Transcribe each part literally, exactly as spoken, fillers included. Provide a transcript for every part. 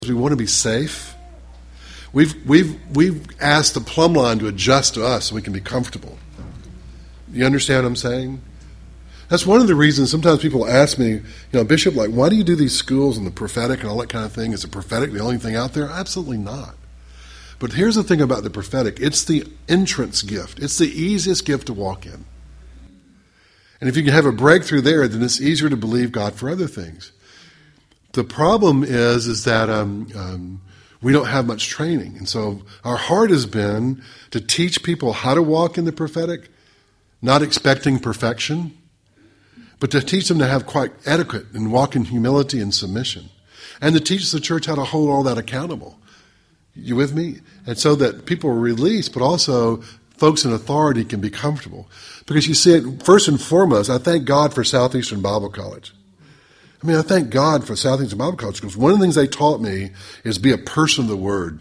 We want to be safe. We've we've we've asked the plumb line to adjust to us so we can be comfortable. You understand what I'm saying? That's one of the reasons sometimes people ask me, you know, Bishop, like, why do you do these schools and the prophetic and all that kind of thing? Is the prophetic the only thing out there? Absolutely not. But here's the thing about the prophetic. It's the entrance gift. It's the easiest gift to walk in. And if you can have a breakthrough there, then it's easier to believe God for other things. The problem is, is that um, um, we don't have much training. And so our heart has been to teach people how to walk in the prophetic, not expecting perfection, but to teach them to have quite etiquette and walk in humility and submission. And to teach the church how to hold all that accountable. You with me? And so that people are released, but also folks in authority can be comfortable. Because you see it, first and foremost, I thank God for Southeastern Bible College. I mean, I thank God for Southeastern Bible College because one of the things they taught me is be a person of the Word.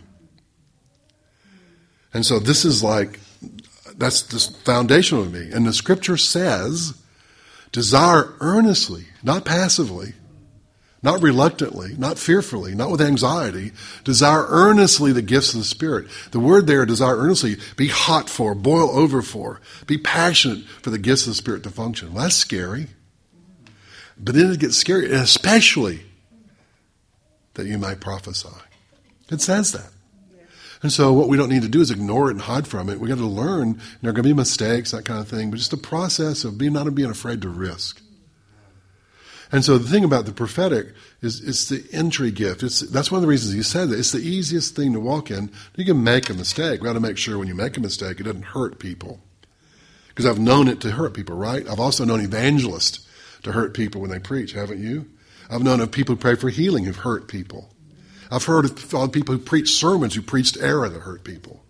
And so this is like, that's just foundational to me. And the Scripture says, desire earnestly, not passively, not reluctantly, not fearfully, not with anxiety, desire earnestly the gifts of the Spirit. The word there, desire earnestly, be hot for, boil over for, be passionate for the gifts of the Spirit to function. Well, that's scary. But then it gets scary, and especially that you might prophesy. It says that. Yeah. And so what we don't need to do is ignore it and hide from it. We've got to learn, and there are going to be mistakes, that kind of thing, but just the process of being not being afraid to risk. And so the thing about the prophetic is it's the entry gift. It's, that's one of the reasons he said that. It's the easiest thing to walk in. You can make a mistake. We've got to make sure when you make a mistake, it doesn't hurt people. Because I've known it to hurt people, right? I've also known evangelists to hurt people when they preach, haven't you? I've known of people who pray for healing who've hurt people. I've heard of people who preach sermons who preached error that hurt people.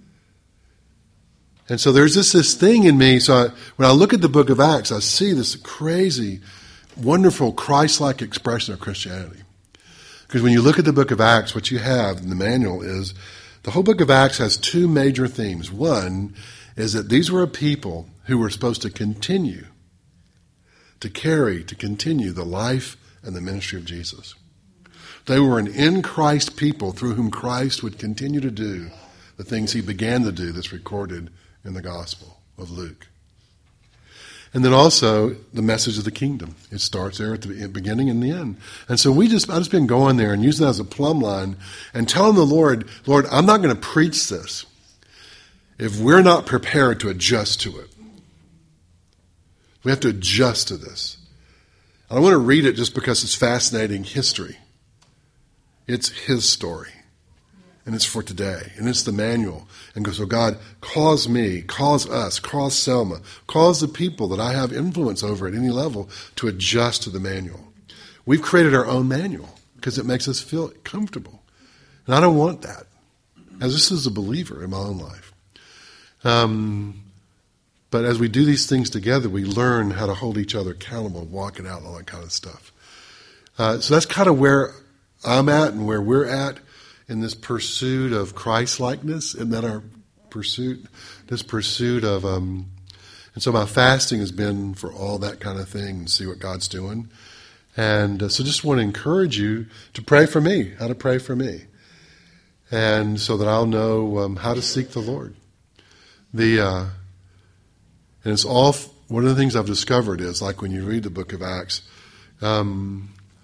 And so there's this, this thing in me. So I, when I look at the book of Acts, I see this crazy, wonderful Christ-like expression of Christianity. Because when you look at the book of Acts, what you have in the manual is the whole book of Acts has two major themes. One is that these were a people who were supposed to continue to carry, to continue the life and the ministry of Jesus. They were an in Christ people through whom Christ would continue to do the things he began to do that's recorded in the Gospel of Luke. And then also the message of the kingdom. It starts there at the beginning and the end. And so we just, I've just been going there and using that as a plumb line and telling the Lord, Lord, I'm not going to preach this if we're not prepared to adjust to it. We have to adjust to this. I don't want to read it just because it's fascinating history. It's his story. And it's for today. And it's the manual. And so God, cause me, cause us, cause Selma, cause the people that I have influence over at any level to adjust to the manual. We've created our own manual because it makes us feel comfortable. And I don't want that. As this is a believer in my own life. Um... But as we do these things together, we learn how to hold each other accountable, walk it out, and all that kind of stuff. Uh, so that's kind of where I'm at and where we're at in this pursuit of Christ-likeness. Isn't that our pursuit? This pursuit of... Um, and so my fasting has been for all that kind of thing and see what God's doing. And uh, so just want to encourage you to pray for me, how to pray for me. And so that I'll know um, how to seek the Lord. The... Uh, And it's all, one of the things I've discovered is, like when you read the book of Acts, um,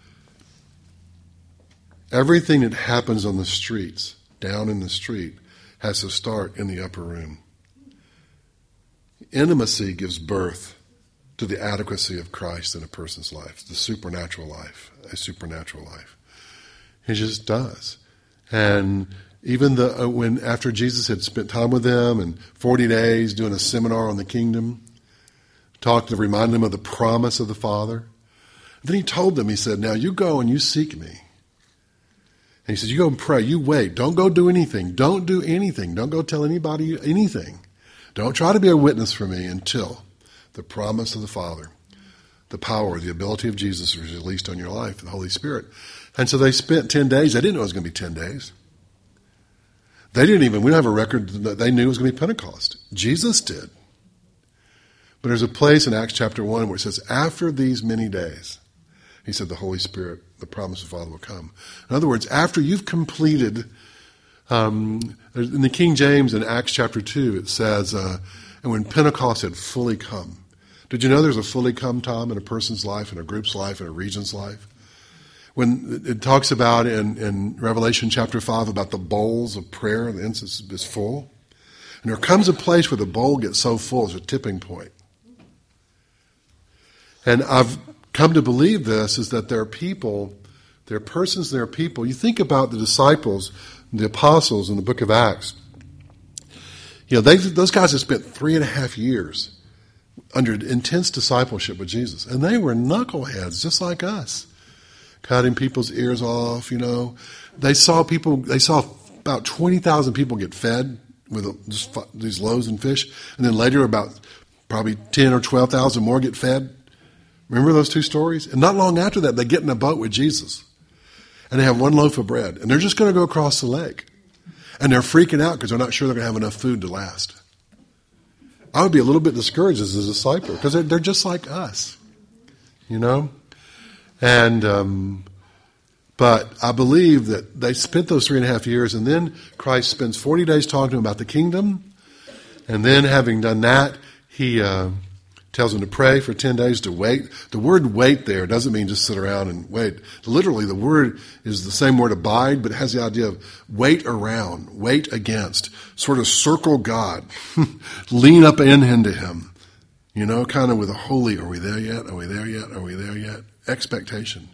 everything that happens on the streets, down in the street, has to start in the upper room. Intimacy gives birth to the adequacy of Christ in a person's life, the supernatural life, a supernatural life. It just does. And even the, uh, when after Jesus had spent time with them and forty days doing a seminar on the kingdom, talked to remind them of the promise of the Father. And then he told them, he said, now you go and you seek me. And he said, you go and pray, you wait, don't go do anything, don't do anything, don't go tell anybody anything. Don't try to be a witness for me until the promise of the Father, the power, the ability of Jesus is released on your life, the Holy Spirit. And so they spent ten days, they didn't know it was going to be ten days. They didn't even, we don't have a record that they knew it was going to be Pentecost. Jesus did. But there's a place in Acts chapter one where it says, after these many days, he said the Holy Spirit the promise of the Father will come. In other words, after you've completed, um, in the King James in Acts chapter two, it says, uh, and when Pentecost had fully come. Did you know there's a fully come time in a person's life, in a group's life, in a region's life? When it talks about in, in Revelation chapter five about the bowls of prayer, the incense is full. And there comes a place where the bowl gets so full, it's a tipping point. And I've come to believe this, is that there are people, there are persons, there are people. You think about the disciples, the apostles in the book of Acts. You know, they those guys have spent three and a half years under intense discipleship with Jesus. And they were knuckleheads, just like us. Cutting people's ears off, you know. They saw people, they saw about twenty thousand people get fed with just these loaves and fish. And then later about probably ten or twelve thousand more get fed. Remember those two stories? And not long after that, they get in a boat with Jesus. And they have one loaf of bread. And they're just going to go across the lake. And they're freaking out because they're not sure they're going to have enough food to last. I would be a little bit discouraged as a disciple because they're, they're just like us, you know? And, um, but I believe that they spent those three and a half years, and then Christ spends forty days talking to them about the kingdom. And then having done that, he uh, tells them to pray for ten days, to wait. The word wait there doesn't mean just sit around and wait. Literally, the word is the same word abide, but it has the idea of wait around, wait against, sort of circle God, lean up in into him, you know, kind of with a holy, are we there yet? Are we there yet? Are we there yet? Expectation.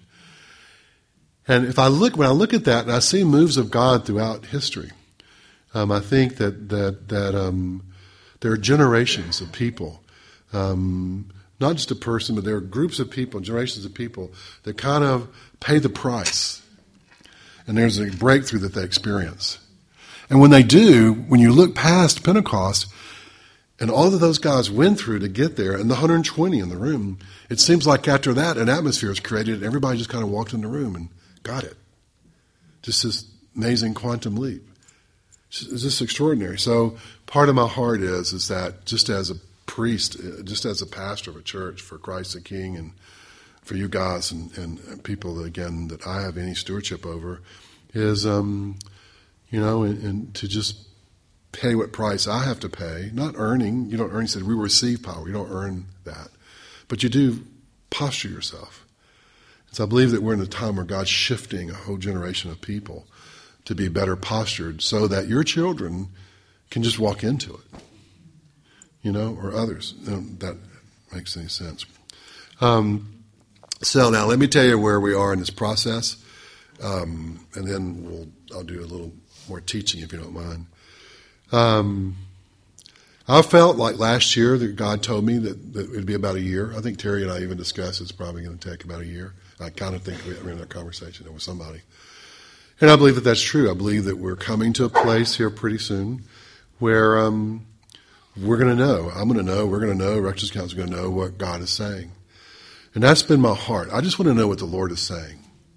And if I look, when I look at that and I see moves of God throughout history, um, I think that, that, that um, there are generations of people, um, not just a person, but there are groups of people, generations of people that kind of pay the price. And there's a breakthrough that they experience. And when they do, when you look past Pentecost, and all that those guys went through to get there, and the one hundred twenty in the room, it seems like after that, an atmosphere is created, and everybody just kind of walked in the room and got it. Just this amazing quantum leap. It's just extraordinary. So part of my heart is, is that just as a priest, just as a pastor of a church for Christ the King, and for you guys and, and people, that, again, that I have any stewardship over, is, um, you know, and, and to just pay what price I have to pay, not earning. You don't earn, he said, we receive power. You don't earn that. But you do posture yourself. So I believe that we're in a time where God's shifting a whole generation of people to be better postured so that your children can just walk into it, you know, or others. If that makes any sense. Um, so now let me tell you where we are in this process, um, and then we'll I'll do a little more teaching if you don't mind. Um, I felt like last year that God told me that, that it would be about a year. I think Terry and I even discussed it's probably going to take about a year. I kind of think we were in that conversation with somebody. And I believe that that's true. I believe that we're coming to a place here pretty soon where um, we're going to know. I'm going to know. We're going to know. Rector's Council is going to know what God is saying. And that's been my heart. I just want to know what the Lord is saying.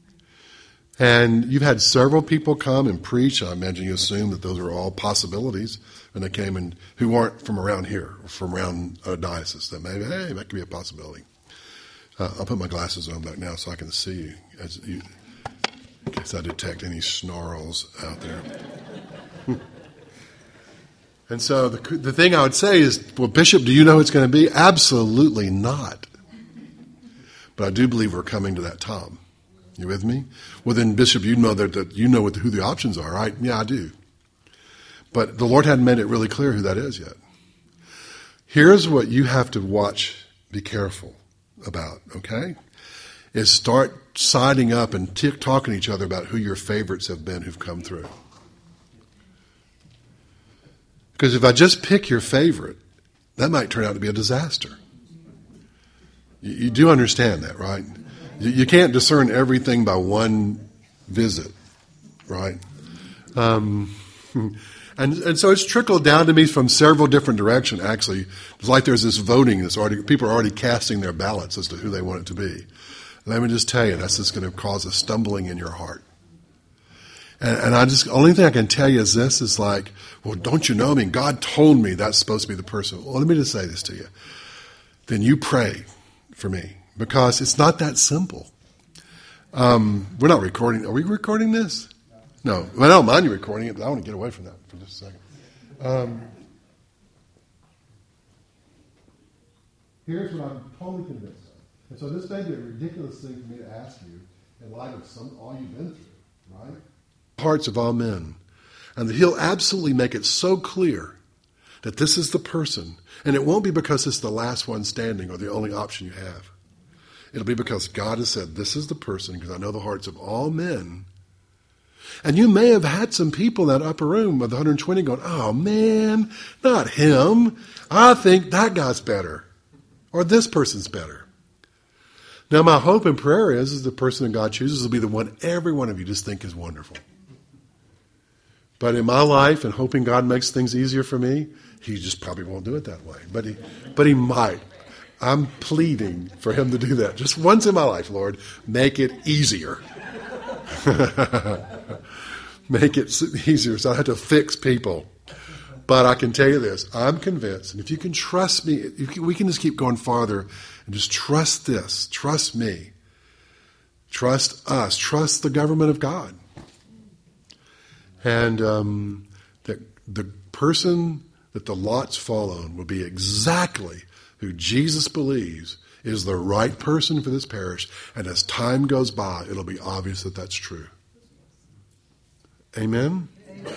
And you've had several people come and preach. I imagine you assume that those are all possibilities. And they came and who aren't from around here, or from around a diocese. That maybe, hey, that could be a possibility. Uh, I'll put my glasses on back now so I can see you, as you in case I detect any snarls out there. And so the the thing I would say is, well, Bishop, do you know who it's going to be? Absolutely not. But I do believe we're coming to that time. You with me? Well, then, Bishop, you know that, that you know what the, who the options are, right? Yeah, I do. But the Lord hadn't made it really clear who that is yet. Here's what you have to watch, be careful about, okay? Is start siding up and t- talking to each other about who your favorites have been who've come through. Because if I just pick your favorite, that might turn out to be a disaster. You, you do understand that, right? You, you can't discern everything by one visit, right? Um, and and so it's trickled down to me from several different directions, actually. It's like there's this voting that's already, people are already casting their ballots as to who they want it to be. Let me just tell you, that's just going to cause a stumbling in your heart. And, and I just, only thing I can tell you is this, is like, well, don't you know, I mean, God told me that's supposed to be the person. Well, let me just say this to you. Then you pray for me, because it's not that simple. Um, we're not recording. Are we recording this? No. Well, I don't mind you recording it, but I want to get away from that for just a second. Um, here's what I'm totally convinced of. And so this may be a ridiculous thing for me to ask you in light of some all you've been through, right? Hearts of all men. And that he'll absolutely make it so clear that this is the person. And it won't be because it's the last one standing or the only option you have. It'll be because God has said, this is the person, because I know the hearts of all men. And you may have had some people in that upper room of the one hundred twenty going, oh man, not him. I think that guy's better. Or this person's better. Now my hope and prayer is, is the person that God chooses will be the one every one of you just think is wonderful. But in my life, and hoping God makes things easier for me, he just probably won't do it that way. But he, but he might. I'm pleading for him to do that. Just once in my life, Lord, make it easier. Make it easier so I have to fix people. But I can tell you this, I'm convinced, and if you can trust me, if we can just keep going farther and just trust this, trust me, trust us, trust the government of God. And um, that the person that the lots fall on will be exactly who Jesus believes is the right person for this parish. And as time goes by, it'll be obvious that that's true. Amen? Amen.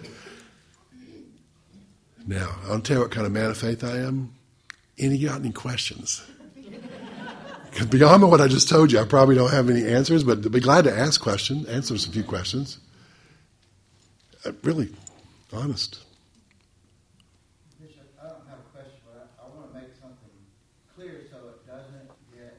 Now, I'll tell you what kind of man of faith I am. Any got any questions? Because beyond what I just told you, I probably don't have any answers, but I'd be glad to ask questions, answer some few questions. Uh, really, honest. Bishop, I don't have a question, but I, I want to make something clear so it doesn't get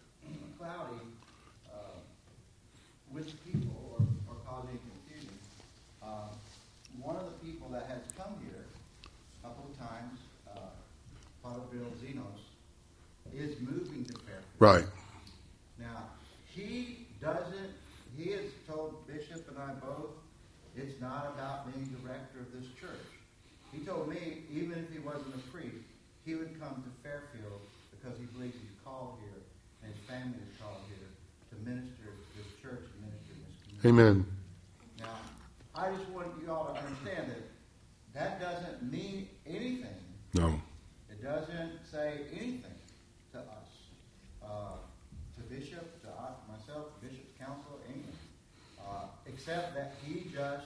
cloudy uh, with people or, or causing confusion. Uh, one of the people that has come here a couple of times, uh, Father Bill Zenos, is moving to Fairfield. Right. Now, he doesn't, he has told Bishop and I both, it's not about being director of this church. He told me, even if he wasn't a priest, he would come to Fairfield because he believes he's called here and his family is called here to minister to this church and minister to this community. Amen. Now, I just want you all to understand that that doesn't mean anything. No. It doesn't say anything to us, uh, to Bishop, to us, myself, Bishop's council, anything. Uh, except that he just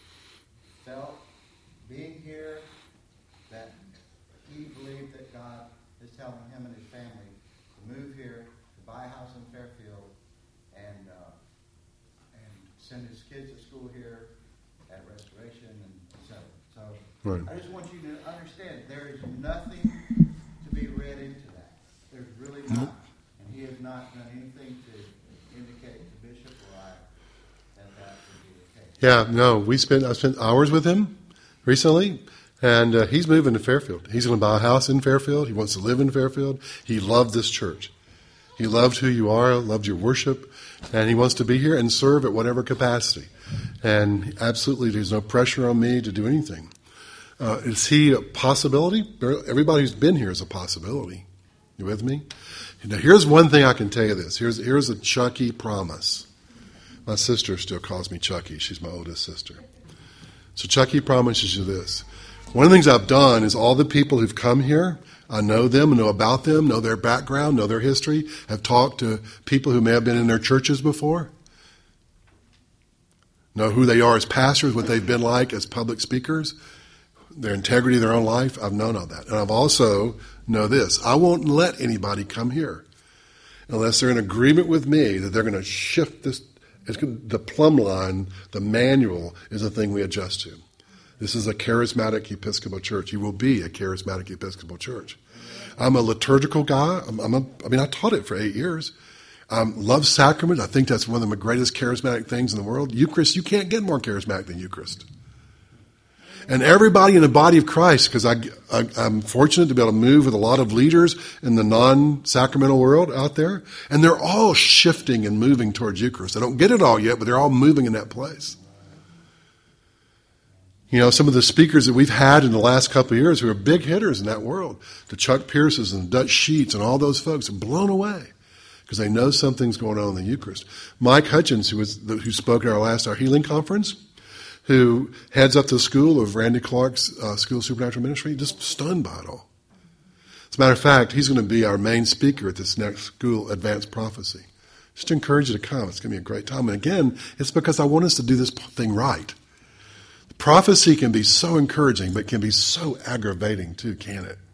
felt being here that he believed that God is telling him and his family to move here, to buy a house in Fairfield, and uh, and send his kids to school here at Restoration, and et cetera. So right. I just want you to understand there is nothing to be read into that. There's really not. Nope. And he has not done anything to indicate to Bishop or I that that would be the case. Yeah, no, we spent I spent hours with him recently, and uh, he's moving to Fairfield. He's going to buy a house in Fairfield. He wants to live in Fairfield. He loved this church. He loved who you are, loved your worship, and he wants to be here and serve at whatever capacity. And absolutely, there's no pressure on me to do anything. Uh, is he a possibility? Everybody who's been here is a possibility. You with me? Now, here's one thing I can tell you this. Here's, here's a Chucky promise. My sister still calls me Chucky. She's my oldest sister. So Chucky promises you this. One of the things I've done is all the people who've come here, I know them, know about them, know their background, know their history, have talked to people who may have been in their churches before, know who they are as pastors, what they've been like as public speakers, their integrity of their own life. I've known all that. And I've also know this. I won't let anybody come here unless they're in agreement with me that they're going to shift this. It's the plumb line, the manual, is a thing we adjust to. This is a charismatic Episcopal church. You will be a charismatic Episcopal church. I'm a liturgical guy. I'm, I'm a, I mean, I taught it for eight years. I love sacrament. I think that's one of the greatest charismatic things in the world. Eucharist, you can't get more charismatic than Eucharist. And everybody in the body of Christ, because I, I, I'm fortunate to be able to move with a lot of leaders in the non-sacramental world out there, and they're all shifting and moving towards Eucharist. They don't get it all yet, but they're all moving in that place. You know, some of the speakers that we've had in the last couple of years who are big hitters in that world, the Chuck Pierces and Dutch Sheets and all those folks, are blown away because they know something's going on in the Eucharist. Mike Hutchins, who was the, who spoke at our last Our Healing Conference, who heads up the school of Randy Clark's uh, School of Supernatural Ministry, just stunned by it all. As a matter of fact, he's going to be our main speaker at this next school, Advanced Prophecy. Just to encourage you to come. It's going to be a great time. And again, it's because I want us to do this thing right. Prophecy can be so encouraging, but can be so aggravating too, can it?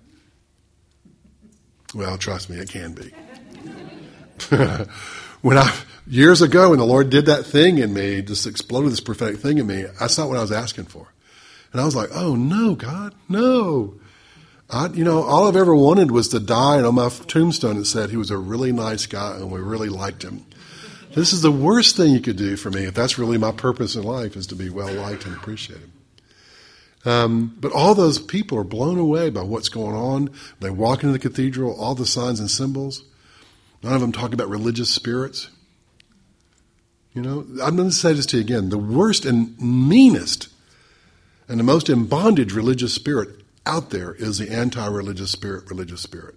Well, trust me, it can be. When I years ago, when the Lord did that thing in me, just exploded this prophetic thing in me, that's not what I was asking for. And I was like, oh no, God, no. I, you know, all I've ever wanted was to die, and on my tombstone it said he was a really nice guy and we really liked him. This is the worst thing you could do for me if that's really my purpose in life, is to be well liked and appreciated. Um, but all those people are blown away by what's going on. They walk into the cathedral, all the signs and symbols. None of them talk about religious spirits. You know, I'm going to say this to you again. The worst and meanest and the most in bondage religious spirit out there is the anti-religious spirit, religious spirit.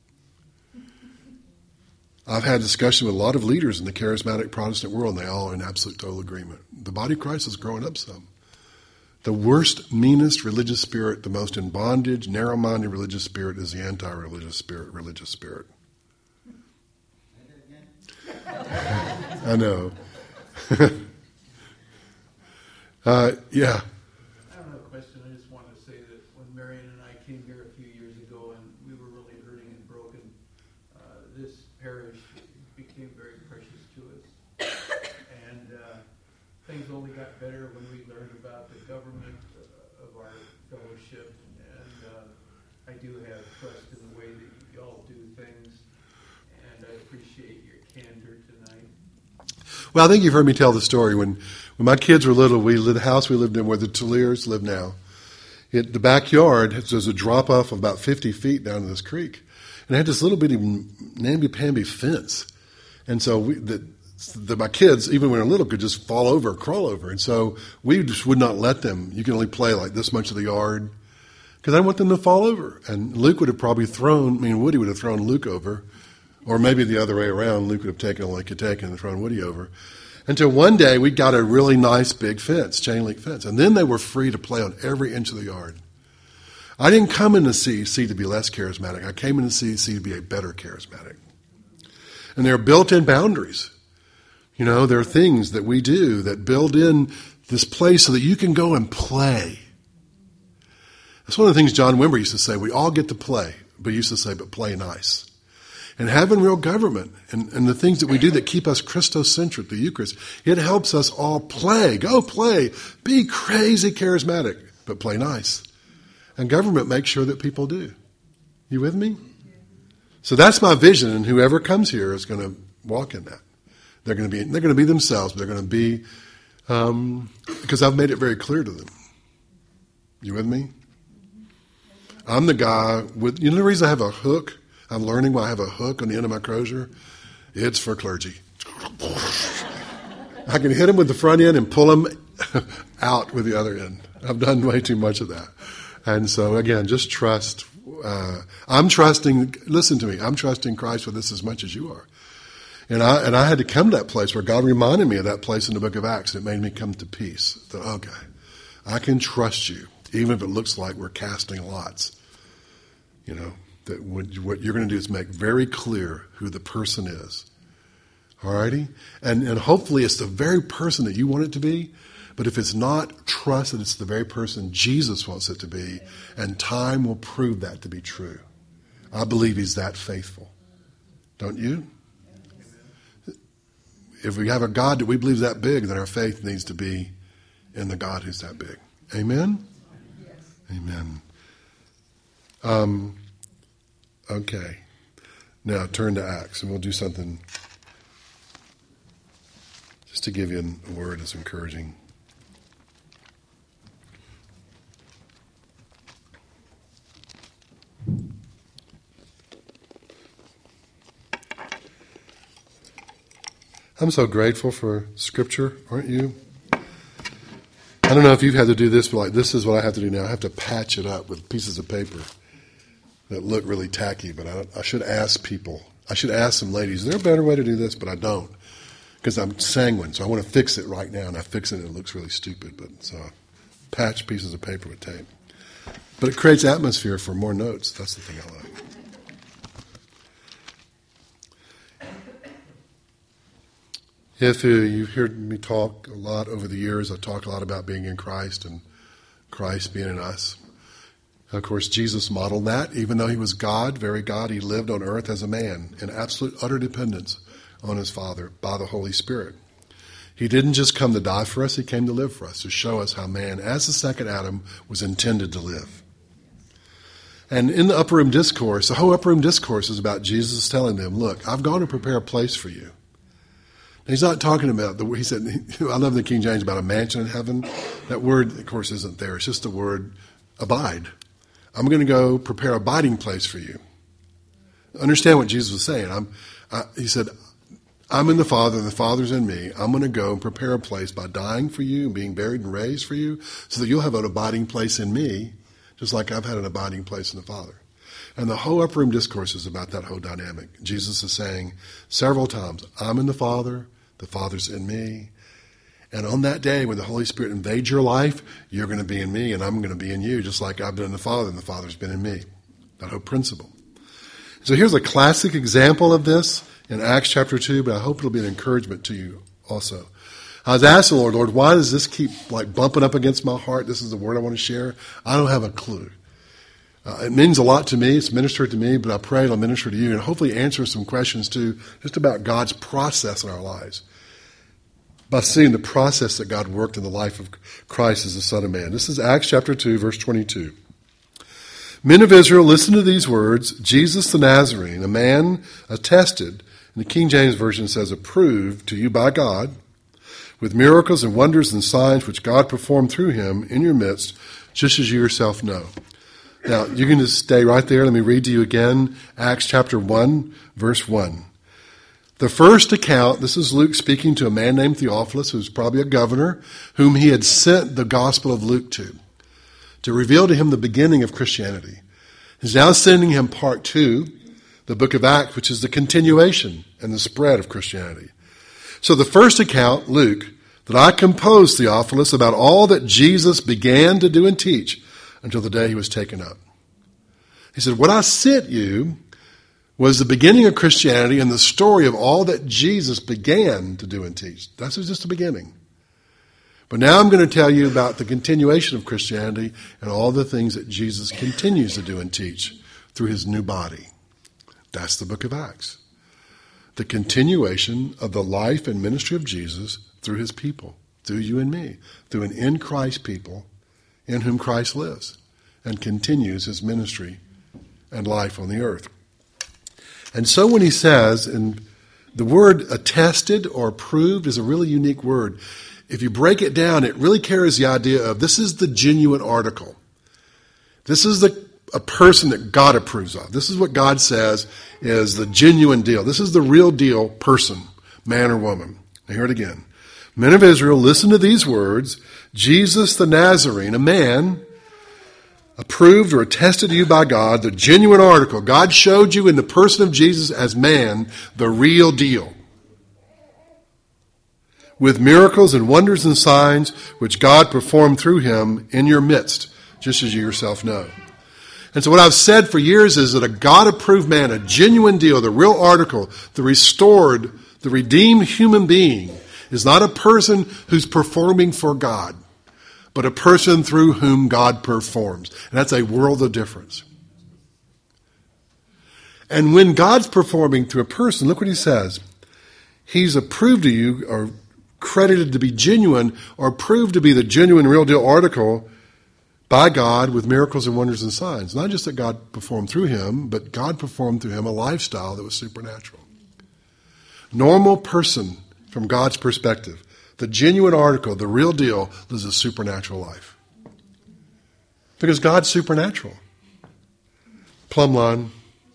I've had discussion with a lot of leaders in the charismatic Protestant world, and they all are in absolute total agreement. The body of Christ is growing up some. The worst, meanest religious spirit, the most in bondage, narrow-minded religious spirit is the anti-religious spirit, religious spirit. I know. uh, yeah. I don't have a question. I just wanted to say that when Marion and I came here a few years ago and we were really hurting and broken, uh, this parish became very precious to us. And uh, things only got better when we learned about the government uh, of our fellowship. And uh, I do have trust in the way that y'all do things. And I appreciate your candor tonight. Well, I think you've heard me tell the story. When when my kids were little, we lived, the house we lived in where the Tulliers live now, it, the backyard, there's a drop-off of about fifty feet down to this creek. And it had this little bitty namby-pamby fence. And so we, the, the, my kids, even when they were little, could just fall over, crawl over. And so we just would not let them. You can only play like this much of the yard. Because I didn't want them to fall over. And Luke would have probably thrown, I mean, Woody would have thrown Luke over. Or maybe the other way around. Luke would have taken like could take and thrown Woody over. Until one day we got a really nice big fence, chain link fence. And then they were free to play on every inch of the yard. I didn't come into C E C to be less charismatic. I came into C E C to be a better charismatic. And there are built-in boundaries. You know, there are things that we do that build in this place so that you can go and play. That's one of the things John Wimber used to say. We all get to play, but he used to say, but play nice. And having real government and, and the things that we do that keep us Christocentric, the Eucharist, it helps us all play. Go play. Be crazy charismatic, but play nice. And government makes sure that people do. You with me? So that's my vision, and whoever comes here is going to walk in that. They're going to be they're going to be themselves, but they're going to be um, because I've made it very clear to them. You with me? I'm the guy with, you know the reason I have a hook? I'm learning why I have a hook on the end of my crozier. It's for clergy. I can hit them with the front end and pull them out with the other end. I've done way too much of that. And so, again, just trust. Uh, I'm trusting, listen to me, I'm trusting Christ with this as much as you are. And I and I had to come to that place where God reminded me of that place in the book of Acts. It made me come to peace. That, okay, I can trust you, even if it looks like we're casting lots. You know, that what, what you're going to do is make very clear who the person is. All righty? And, and hopefully it's the very person that you want it to be. But if it's not, trust that it's the very person Jesus wants it to be. And time will prove that to be true. I believe he's that faithful. Don't you? If we have a God that we believe is that big, then our faith needs to be in the God who's that big. Amen? Yes. Amen. Um, okay. Now turn to Acts, and we'll do something just to give you a word that's encouraging. I'm so grateful for Scripture, aren't you? I don't know if you've had to do this, but like this is what I have to do now. I have to patch it up with pieces of paper that look really tacky, but I, I should ask people. I should ask some ladies, is there a better way to do this? But I don't, because I'm sanguine, so I want to fix it right now, and I fix it and it looks really stupid, but so I patch pieces of paper with tape. But it creates atmosphere for more notes. That's the thing I like. If uh, you've heard me talk a lot over the years, I talk a lot about being in Christ and Christ being in us. Of course, Jesus modeled that. Even though he was God, very God, he lived on earth as a man in absolute utter dependence on his Father by the Holy Spirit. He didn't just come to die for us, he came to live for us, to show us how man, as the second Adam, was intended to live. And in the Upper Room Discourse, the whole Upper Room Discourse is about Jesus telling them, look, I've gone to prepare a place for you. He's not talking about, the. he said, I love the King James about a mansion in heaven. That word, of course, isn't there. It's just the word abide. I'm going to go prepare a abiding place for you. Understand what Jesus was saying. I'm, I, he said, I'm in the Father and the Father's in me. I'm going to go and prepare a place by dying for you and being buried and raised for you so that you'll have an abiding place in me, just like I've had an abiding place in the Father. And the whole Upper Room Discourse is about that whole dynamic. Jesus is saying several times, I'm in the Father, the Father's in me. And on that day when the Holy Spirit invades your life, you're going to be in me and I'm going to be in you, just like I've been in the Father and the Father's been in me. That whole principle. So here's a classic example of this in Acts chapter two, but I hope it'll be an encouragement to you also. I was asking the Lord, Lord, why does this keep like bumping up against my heart? This is the word I want to share. I don't have a clue. Uh, it means a lot to me. It's ministered to me, but I pray it'll minister to you and hopefully answer some questions too, just about God's process in our lives. By seeing the process that God worked in the life of Christ as the Son of Man. This is Acts chapter two, verse twenty-two. Men of Israel, listen to these words. Jesus the Nazarene, a man attested, and the King James Version says approved to you by God, with miracles and wonders and signs which God performed through him in your midst, just as you yourself know. Now, you can just stay right there. Let me read to you again, Acts chapter one, verse one. The first account, this is Luke speaking to a man named Theophilus, who's probably a governor, whom he had sent the Gospel of Luke to, to reveal to him the beginning of Christianity. He's now sending him part two, the book of Acts, which is the continuation and the spread of Christianity. So the first account, Luke, that I composed, Theophilus, about all that Jesus began to do and teach until the day he was taken up. He said, what I sent you was the beginning of Christianity and the story of all that Jesus began to do and teach. That was just the beginning. But now I'm going to tell you about the continuation of Christianity and all the things that Jesus continues to do and teach through his new body. That's the book of Acts. The continuation of the life and ministry of Jesus through his people, through you and me, through an in Christ people in whom Christ lives and continues his ministry and life on the earth. And so when he says, and the word attested or approved is a really unique word. If you break it down, it really carries the idea of this is the genuine article. This is the a person that God approves of. This is what God says is the genuine deal. This is the real deal person, man or woman. Now hear it again. Men of Israel, listen to these words. Jesus the Nazarene, a man approved or attested to you by God, the genuine article. God showed you in the person of Jesus as man, the real deal. With miracles and wonders and signs which God performed through him in your midst, just as you yourself know. And so what I've said for years is that a God-approved man, a genuine deal, the real article, the restored, the redeemed human being, is not a person who's performing for God, but a person through whom God performs. And that's a world of difference. And when God's performing through a person, look what he says. He's approved to you or credited to be genuine or proved to be the genuine real deal article by God with miracles and wonders and signs. Not just that God performed through him, but God performed through him a lifestyle that was supernatural. Normal person from God's perspective, the genuine article, the real deal, lives a supernatural life. Because God's supernatural. Plumb line.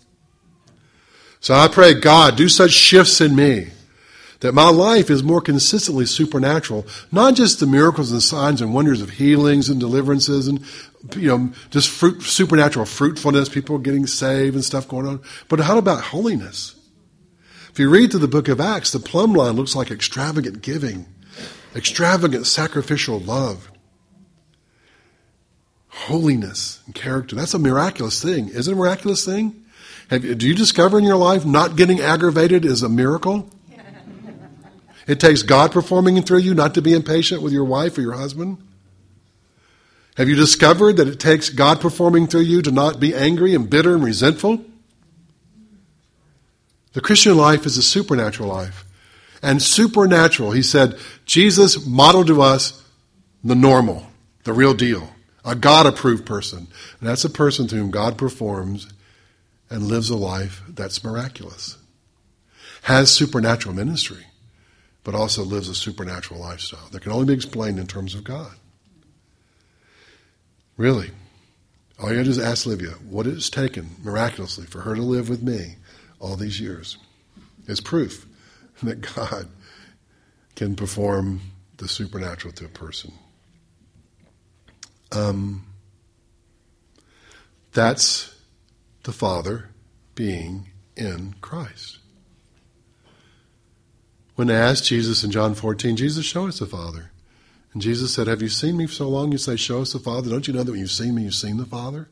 So I pray, God, do such shifts in me that my life is more consistently supernatural, not just the miracles and signs and wonders of healings and deliverances and, you know, just fruit, supernatural fruitfulness, people getting saved and stuff going on, but how about holiness? If you read through the book of Acts, the plumb line looks like extravagant giving, extravagant sacrificial love, holiness and character. That's a miraculous thing. Is it a miraculous thing? Have you, do you discover in your life not getting aggravated is a miracle? It takes God performing through you not to be impatient with your wife or your husband? Have you discovered that it takes God performing through you to not be angry and bitter and resentful? The Christian life is a supernatural life. And supernatural, he said, Jesus modeled to us the normal, the real deal, a God-approved person. And that's a person to whom God performs and lives a life that's miraculous, has supernatural ministry, but also lives a supernatural lifestyle that can only be explained in terms of God. Really, all you have to do is ask Livia what it's taken miraculously for her to live with me all these years. Is proof that God can perform the supernatural to a person. Um, that's the Father being in Christ. When they asked Jesus in John fourteen, Jesus, show us the Father. And Jesus said, have you seen me for so long? You say, show us the Father. Don't you know that when you've seen me, you've seen the Father?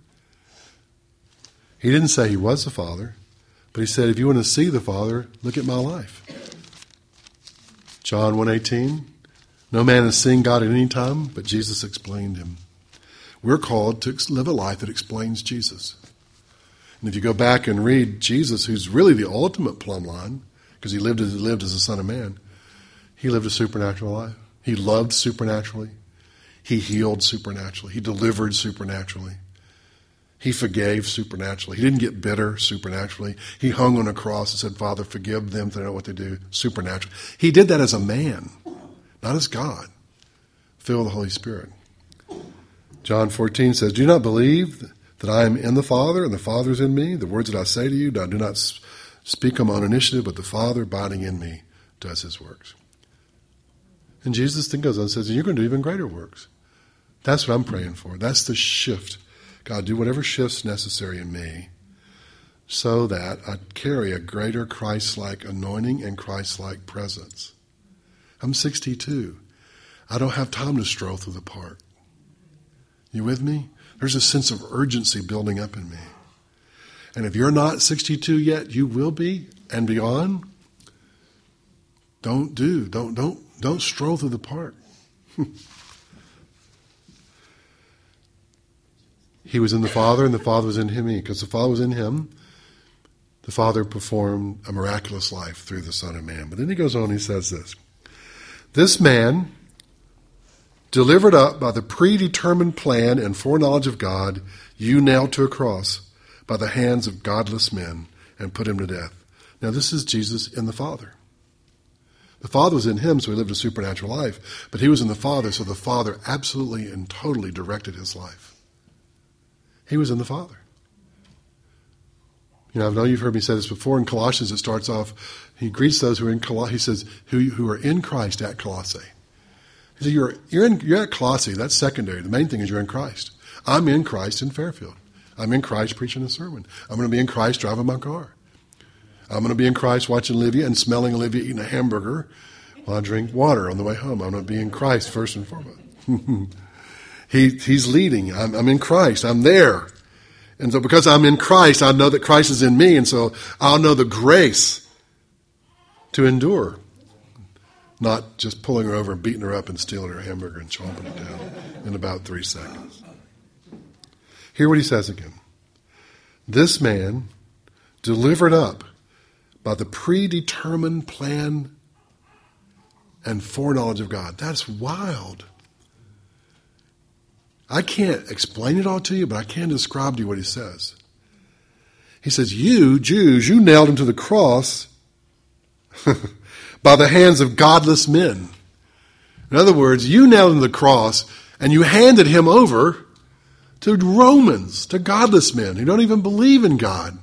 He didn't say he was the Father, but he said, if you want to see the Father, look at my life. John one eighteen, no man has seen God at any time, but Jesus explained him. We're called to live a life that explains Jesus. And if you go back and read Jesus, who's really the ultimate plumb line, because he lived as he lived as a son of man, he lived a supernatural life. He loved supernaturally. He healed supernaturally. He delivered supernaturally. He forgave supernaturally. He didn't get bitter supernaturally. He hung on a cross and said, Father, forgive them, they don't know what they do, supernaturally. He did that as a man, not as God. Filled with the Holy Spirit. John fourteen says, do you not believe that I am in the Father and the Father is in me? The words that I say to you, I do not speak on my own initiative, but the Father abiding in me does his works. And Jesus then goes on and says, you're going to do even greater works. That's what I'm praying for. That's the shift. God, do whatever shift's necessary in me so that I carry a greater Christ-like anointing and Christ-like presence. I'm sixty-two. I don't have time to stroll through the park. You with me? There's a sense of urgency building up in me. And if you're not sixty-two yet, you will be and beyond. Don't do, don't, don't, don't stroll through the park. He was in the Father and the Father was in him. Because the Father was in him, the Father performed a miraculous life through the Son of Man. But then he goes on and he says this. This man, delivered up by the predetermined plan and foreknowledge of God, you nailed to a cross by the hands of godless men and put him to death. Now this is Jesus in the Father. The Father was in him, so he lived a supernatural life. But he was in the Father, so the Father absolutely and totally directed his life. He was in the Father. You know, I know you've heard me say this before. In Colossians, it starts off, he greets those who are in Colossae. He says, who, who are in Christ at Colossae. He said, you're, you're, in, you're at Colossae. That's secondary. The main thing is you're in Christ. I'm in Christ in Fairfield. I'm in Christ preaching a sermon. I'm going to be in Christ driving my car. I'm going to be in Christ watching Olivia and smelling Olivia eating a hamburger while I drink water on the way home. I'm going to be in Christ first and foremost. he, he's leading. I'm, I'm in Christ. I'm there. And so because I'm in Christ, I know that Christ is in me, and so I'll know the grace to endure. Not just pulling her over and beating her up and stealing her hamburger and chomping it down in about three seconds. Hear what he says again. This man, delivered up by the predetermined plan and foreknowledge of God. That's wild. I can't explain it all to you, but I can describe to you what he says. He says, you, Jews, you nailed him to the cross by the hands of godless men. In other words, you nailed him to the cross and you handed him over to Romans, to godless men who don't even believe in God.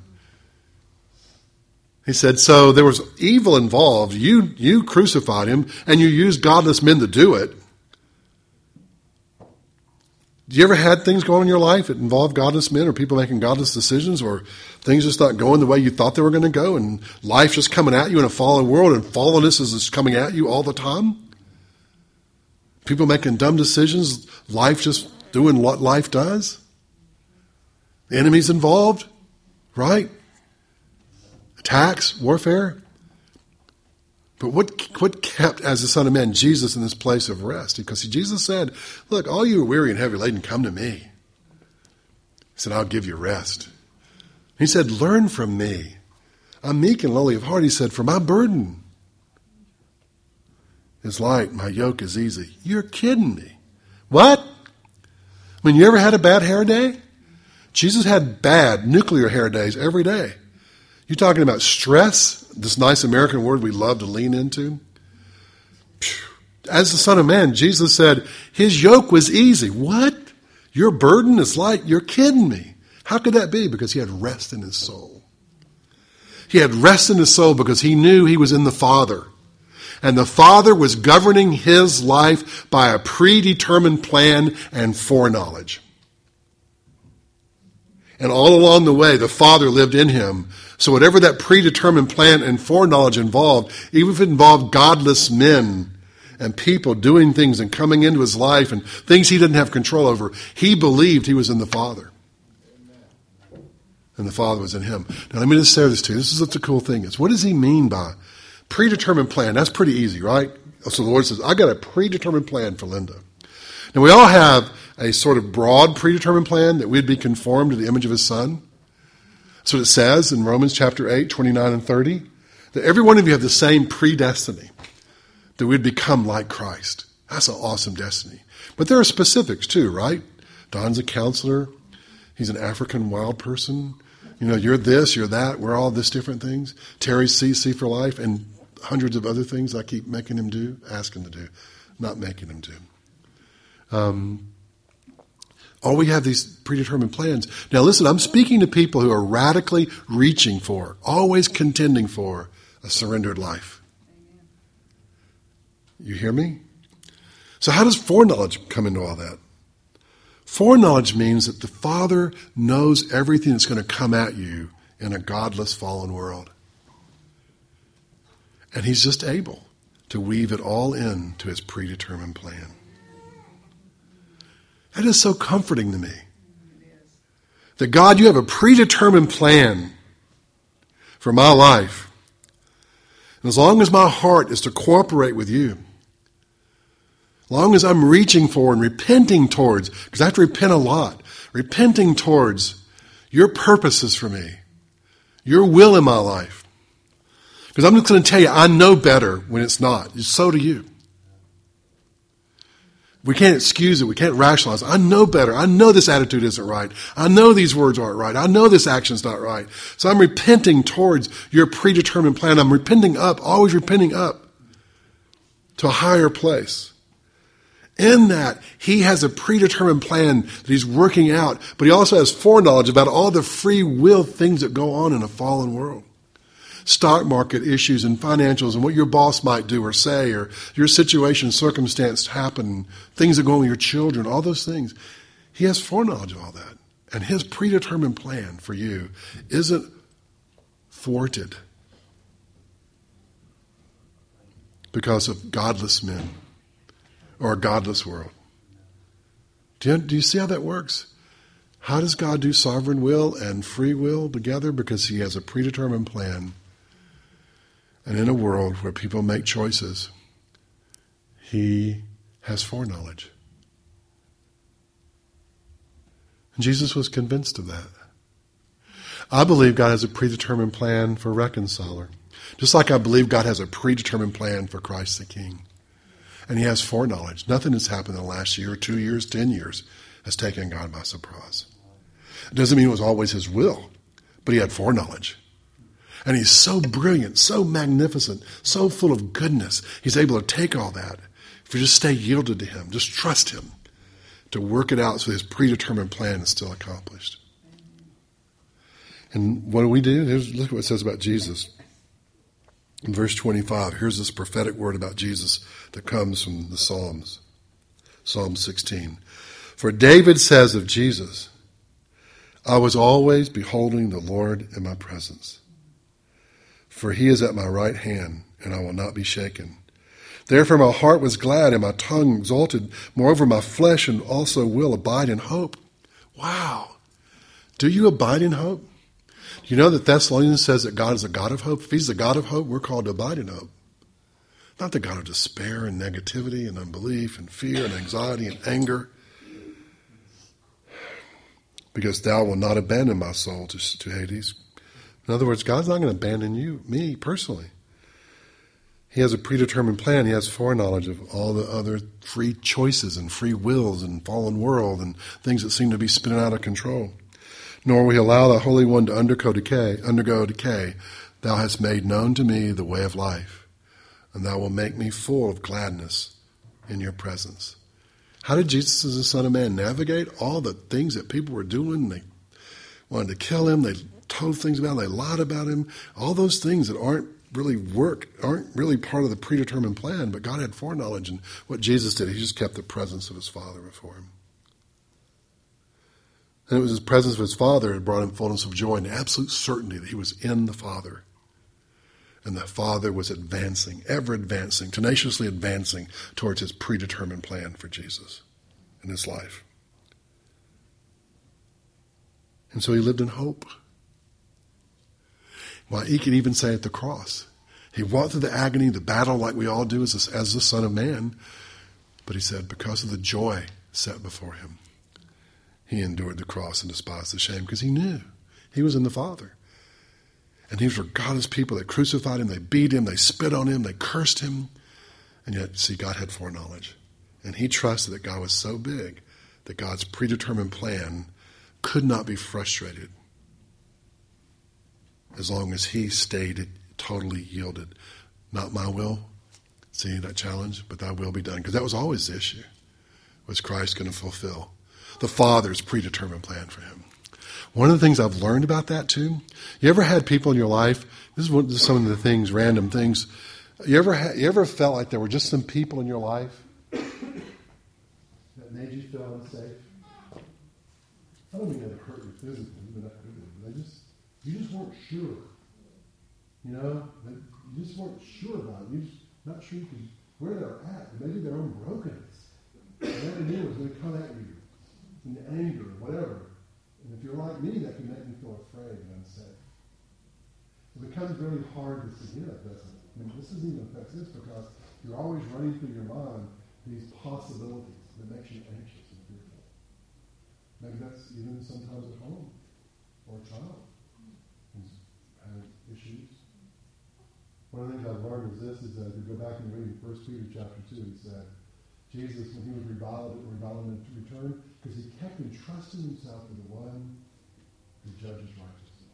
He said, so there was evil involved. You, you crucified him and you used godless men to do it. Do you ever had things going on in your life that involved godless men or people making godless decisions, or things just not going the way you thought they were going to go, and life just coming at you in a fallen world, and fallenness is just coming at you all the time? People making dumb decisions, life just doing what life does? The enemy's involved, right? Attacks, warfare. But what what kept, as the Son of Man, Jesus in this place of rest? Because Jesus said, look, all you are weary and heavy laden, come to me. He said, I'll give you rest. He said, learn from me. I'm meek and lowly of heart. He said, for my burden is light, my yoke is easy. You're kidding me. What? I mean, you ever had a bad hair day? Jesus had bad nuclear hair days every day. You're talking about stress, this nice American word we love to lean into. As the Son of Man, Jesus said, his yoke was easy. What? Your burden is light? You're kidding me. How could that be? Because he had rest in his soul. He had rest in his soul because he knew he was in the Father. And the Father was governing his life by a predetermined plan and foreknowledge. And all along the way, the Father lived in him. So whatever that predetermined plan and foreknowledge involved, even if it involved godless men and people doing things and coming into his life and things he didn't have control over, he believed he was in the Father. And the Father was in him. Now let me just say this to you. This is what the cool thing is. What does he mean by predetermined plan? That's pretty easy, right? So the Lord says, I got a predetermined plan for Linda. Now we all have a sort of broad predetermined plan that we'd be conformed to the image of his Son. That's what it says in Romans chapter eight, twenty-nine and thirty. That every one of you have the same predestiny, that we'd become like Christ. That's an awesome destiny. But there are specifics too, right? Don's a counselor. He's an African wild person. You know, you're this, you're that. We're all this different things. Terry's C C for life and hundreds of other things I keep making him do, asking to do, not making him do. Um, Or we have these predetermined plans. Now listen, I'm speaking to people who are radically reaching for, always contending for a surrendered life. You hear me? So how does foreknowledge come into all that? Foreknowledge means that the Father knows everything that's going to come at you in a godless, fallen world. And he's just able to weave it all into his predetermined plan. That is so comforting to me. That God, you have a predetermined plan for my life. And as long as my heart is to cooperate with you, as long as I'm reaching for and repenting towards, because I have to repent a lot, repenting towards your purposes for me, your will in my life. Because I'm just going to tell you, I know better when it's not. So do you. We can't excuse it. We can't rationalize it. I know better. I know this attitude isn't right. I know these words aren't right. I know this action's not right. So I'm repenting towards your predetermined plan. I'm repenting up, always repenting up to a higher place. In that, he has a predetermined plan that he's working out, but he also has foreknowledge about all the free will things that go on in a fallen world. Stock market issues and financials and what your boss might do or say, or your situation, circumstance happen, things that go on with your children, all those things. He has foreknowledge of all that. And his predetermined plan for you isn't thwarted because of godless men or a godless world. Do you, do you see how that works? How does God do sovereign will and free will together? Because he has a predetermined plan. And in a world where people make choices, he has foreknowledge. And Jesus was convinced of that. I believe God has a predetermined plan for reconciler. Just like I believe God has a predetermined plan for Christ the King. And he has foreknowledge. Nothing that's happened in the last year, two years, ten years has taken God by surprise. It doesn't mean it was always his will, but he had foreknowledge. And he's so brilliant, so magnificent, so full of goodness. He's able to take all that. If you just stay yielded to him, just trust him to work it out so his predetermined plan is still accomplished. And what do we do? Here's, look at what it says about Jesus. In verse twenty-five, here's this prophetic word about Jesus that comes from the Psalms. Psalm sixteen. For David says of Jesus, I was always beholding the Lord in my presence. For he is at my right hand, and I will not be shaken. Therefore my heart was glad, and my tongue exulted. Moreover, my flesh and also will abide in hope. Wow. Do you abide in hope? Do you know that Thessalonians says that God is a God of hope? If he's the God of hope, we're called to abide in hope. Not the God of despair and negativity and unbelief and fear and anxiety and anger. Because thou wilt not abandon my soul to, to Hades. In other words, God's not going to abandon you, me personally. He has a predetermined plan. He has foreknowledge of all the other free choices and free wills and fallen world and things that seem to be spinning out of control. Nor will he allow the Holy One to undergo decay, undergo decay. Thou hast made known to me the way of life, and thou wilt make me full of gladness in your presence. How did Jesus as the Son of Man navigate all the things that people were doing? They wanted to kill him. They told things about him. They lied about him. All those things that aren't really work, aren't really part of the predetermined plan, but God had foreknowledge. And what Jesus did, he just kept the presence of his Father before him. And it was his presence of his Father that brought him fullness of joy and absolute certainty that he was in the Father. And the Father was advancing, ever advancing, tenaciously advancing towards his predetermined plan for Jesus in his life. And so he lived in hope. Well, he can even say at the cross, he walked through the agony, the battle like we all do as, a, as the Son of Man. But he said, because of the joy set before him, he endured the cross and despised the shame because he knew he was in the Father. And he forgot his people. They crucified him. They beat him. They spit on him. They cursed him. And yet, see, God had foreknowledge. And he trusted that God was so big that God's predetermined plan could not be frustrated as long as he stayed totally yielded. Not my will. See that challenge? But thy will be done. Because that was always the issue. Was Christ going to fulfill the Father's predetermined plan for him? One of the things I've learned about that too, you ever had people in your life, this is, what, this is some of the things, random things, you ever had, you ever felt like there were just some people in your life that made you feel unsafe? I don't mean that it hurt you physically, but they just, you just weren't sure. You know, you just weren't sure about it. You just not sure because where they're at, maybe their own brokenness. And every day was going to come at you in anger or whatever. And if you're like me, that can make me feel afraid and unsafe. It becomes really hard to forgive, doesn't it? I mean, this isn't even affects this because you're always running through your mind these possibilities that makes you anxious and fearful. Maybe that's even sometimes at home or a child who's having issues. One of the things I've learned is this, is that if you go back and read First Peter chapter two, he said, Jesus, when he was reviled, reviled him to return, because he kept entrusting himself to the one who judges righteously.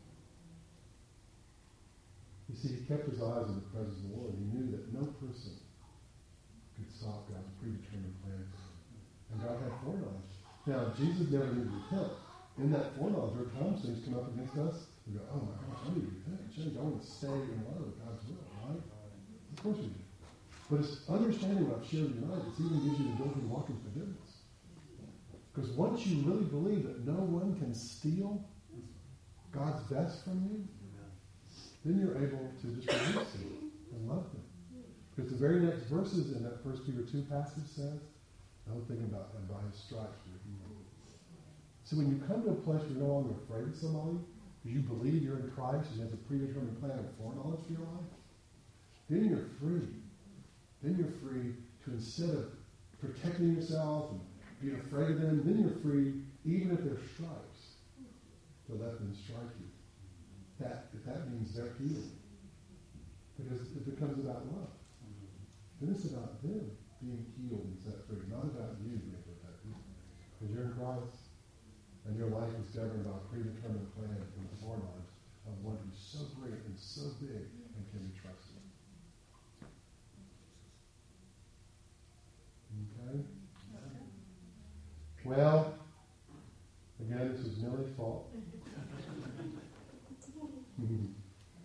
You see, he kept his eyes on the presence of the Lord. He knew that no person could stop God's predetermined plan for him. And God had foreknowledge. Now, Jesus never needed to repent. In that foreknowledge, there are times things come up against us. We go, oh my gosh, I need to repent. I want to stay in line with God's will, right? Of course we do. But it's understanding what I've shared with you tonight, it even gives you the ability to walk in forgiveness. Because once you really believe that no one can steal God's best from you, then you're able to just release him and love him. Because the very next verses in that First Peter two passage says, I'm thinking about, and by his stripes you're healed. So when you come to a place where you're no longer afraid of somebody, because you believe you're in Christ and has a predetermined plan of foreknowledge for your life, then you're free. Then you're free to, instead of protecting yourself and being afraid of them, then you're free, even if they're stripes, to let them strike you. That, if that means they're healed. Because it becomes about love. Then it's about them being healed and set free, not about you being protected. Because you're in Christ, and your life is governed by a predetermined plan and the foreknowledge of one who's so great and so big and can be trusted. Okay? Well, again, this was Millie's fault.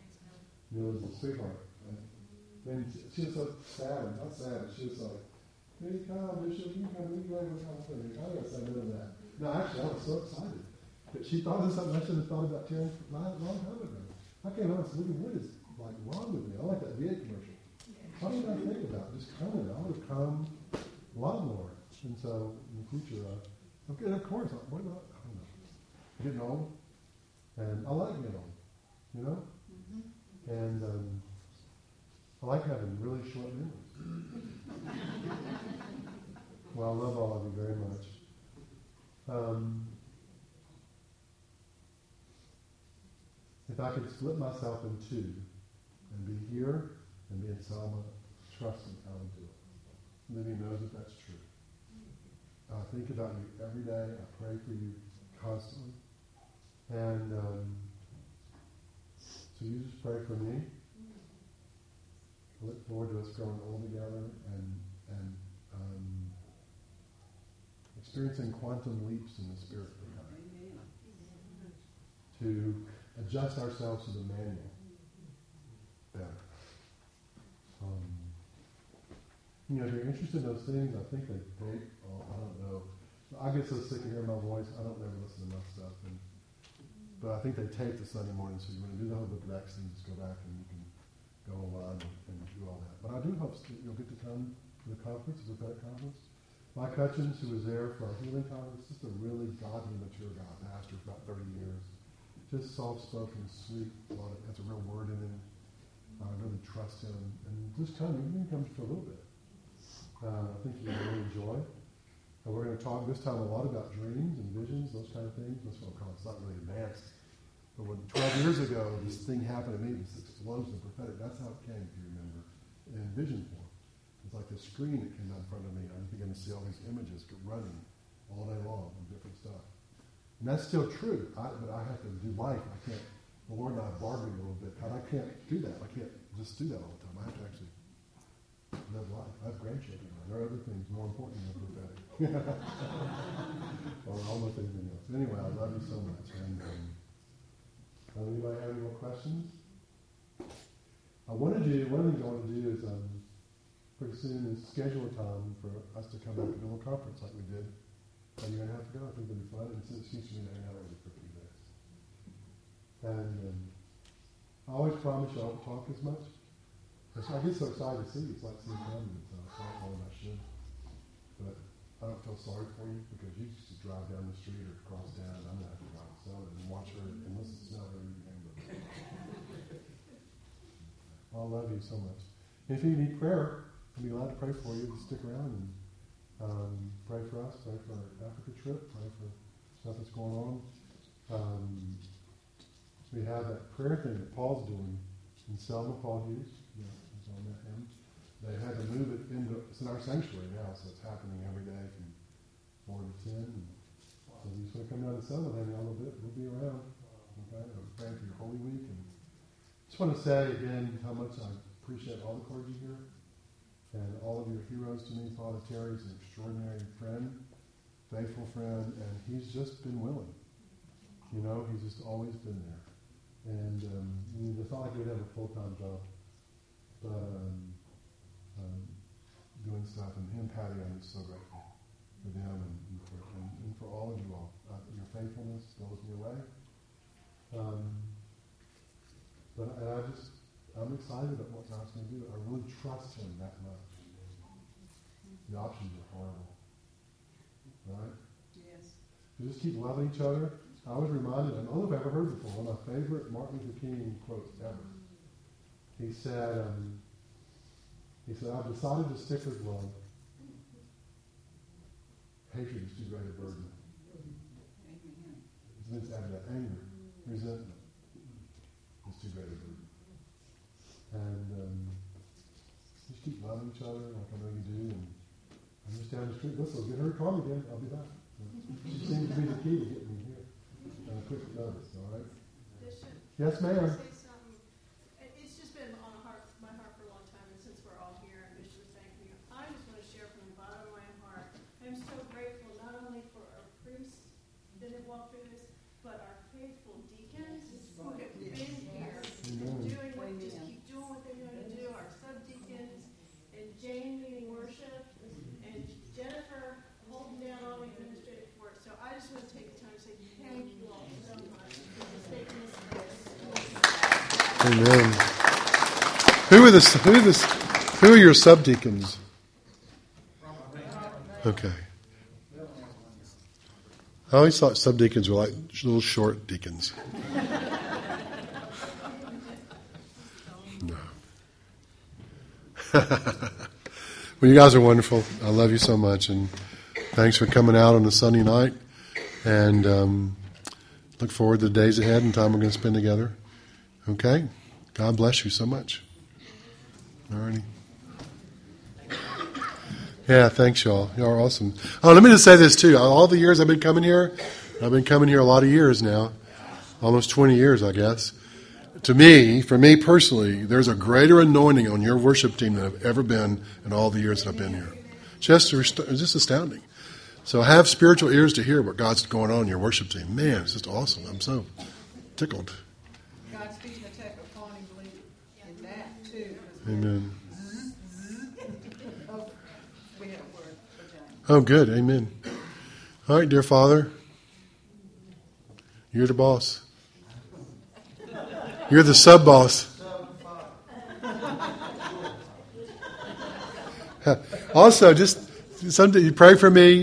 Millie was a sweetheart. And she was so sad, not sad, she was like, Hey, come, Bishop, you can come, you can have a conversation. I gotta say no to that. No, actually, I was so excited. But she thought of something I should have thought about ten, a long time ago. I came out and said, what is like wrong with me? I like that V eight commercial. What did I think about? Just coming. I would have come a lot more. And so in the future, uh, okay, of course, what about, I don't know. Getting old. And I like getting old, you know? Mm-hmm. And um, I like having really short memories. Well, I love all of you very much. Um, if I could split myself in two and be here and be in Selma, trust me, I would do it. Libby knows that that's true. I think about you every day. I pray for you constantly. And um, so you just pray for me. I look forward to us growing old together and and um, experiencing quantum leaps in the spirit together. To adjust ourselves to the manual better. Um, you know, if you're interested in those things, I think they take, oh, I don't know. I get so sick of hearing my voice, I don't ever listen to enough stuff. And, but I think they tape the Sunday morning, so you're going to do the whole book of Acts and just go back and you can go online and, and do all that. But I do hope that you'll get to come to the conference, the prophetic conference. Mike Hutchins, who was there for our healing conference, just a really godly, mature guy, pastor for about thirty years. Just soft-spoken, sweet. A lot of, has a real word in him. I really trust him. And just come, even come for a little bit. Uh, I think you'll really enjoy. And we're going to talk this time a lot about dreams and visions, those kind of things. That's what I'll call it. It's not really advanced. But when twelve years ago, this thing happened to me, this explosion of prophetic, that's how it came, if you remember, in vision form. It's like this screen that came out in front of me, and I began to see all these images running all day long of different stuff. And that's still true, I, but I have to do life. I can't, the Lord and I are bargaining a little bit, and I can't do that. I can't just do that all the time. I have to actually live life. I have grandchildren. There are other things more important than prophetic. Or almost anything else. Anyway, I love you so much. And um, anybody have any more questions? I want to do, one of the things I want to do is um, pretty soon is schedule a time for us to come back to a little conference like we did a year and a half ago. I think it'll be fun. It's an excuse for me to hang out with you for a few days. And um, I always promise you I won't talk as much. So I get so excited to see you. It's like seeing family. So I thought more than I should. But I don't feel sorry for you because you used to drive down the street or cross town, and I'm going to have to drive south and watch her and listen to smell her eating. I love you so much. And if you need prayer, I'll be glad to pray for you. Just stick around and um, pray for us. Pray for our Africa trip. Pray for stuff that's going on. Um, we have that prayer thing that Paul's doing in Selma, Paul Hughes. You know, he's on that hymn. They had to move it into, it's in our sanctuary now, so it's happening every day from four to ten. And so if you just want to come down to Selma, hang out a little bit, we'll be around. Okay? I'm praying for your Holy Week. And I just want to say again how much I appreciate all the clergy here and all of your heroes to me. Father Terry's an extraordinary friend, faithful friend, and he's just been willing. You know, he's just always been there. And um, it's not like we'd have a full-time job, but um, um, doing stuff. And him, Patty, I'm just so grateful for them and, and, for, and, and for all of you all. Uh, your faithfulness goes your way. Um, but and I just, I'm excited about what God's going to do. I really trust Him that much. The options are horrible, right? Yes. So just keep loving each other. I was reminded, I don't know if I've ever heard before, one of my favorite Martin Luther King quotes ever. He said, um, he said, I've decided to stick with love. Hatred is too great a burden. Then it's added that anger, resentment is too great a burden. And um, just keep loving each other like I know you do. And I'm just down the street. Listen, get her to call me again. I'll be back. She seems to be the key to getting me here. And a quick notice, all right? Bishop, yes, ma'am. say something. It's just been on the heart, my heart for a long time, and since we're all here, and Bishop was thanking you, I just want to share from the bottom of my heart. I'm so grateful not only for our priests that have walked through this, but our faithful deacons who have been here, Amen. doing what, just keep doing what they're going to do. Our sub-deacons and Jane leading worship, and Amen. Who are the who are the who are your subdeacons? Okay. I always thought subdeacons were like little short deacons. No. Well, you guys are wonderful. I love you so much, and thanks for coming out on a Sunday night. And um, look forward to the days ahead and time we're going to spend together. Okay? God bless you so much. All righty. Yeah, thanks, y'all. Y'all are awesome. Oh, let me just say this, too. All the years I've been coming here, I've been coming here a lot of years now, almost twenty years, I guess. To me, for me personally, there's a greater anointing on your worship team than I've ever been in all the years that I've been here. Just, just astounding. So have spiritual ears to hear what God's going on in your worship team. Man, it's just awesome. I'm so tickled. God's feeding the tech of Pawnee, believe in that, too. Amen. Oh, we have a word for James. Oh, good. Amen. All right, dear Father. You're the boss. You're the sub-boss. Also, just someday you pray for me.